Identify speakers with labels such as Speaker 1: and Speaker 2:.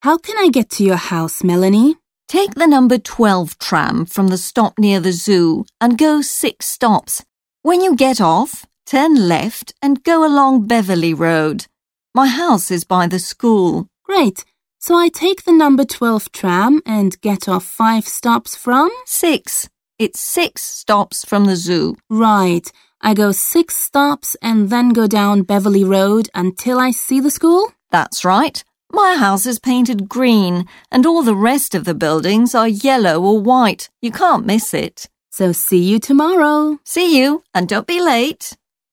Speaker 1: How can I get to your house, Melanie?
Speaker 2: Take the number 12 tram from the stop near the zoo and go 6 stops. When you get off, turn left and go along Beverly Road. My house is by the school.
Speaker 1: Great. So I take the number 12 tram and get off 5 stops from?
Speaker 2: 6. It's 6 stops from the zoo.
Speaker 1: Right. I go 6 stops and then go down Beverly Road until I see the school?
Speaker 2: That's right. My house is painted green and all the rest of the buildings are yellow or white. You can't miss it.
Speaker 1: So see you tomorrow.
Speaker 2: See you, and don't be late.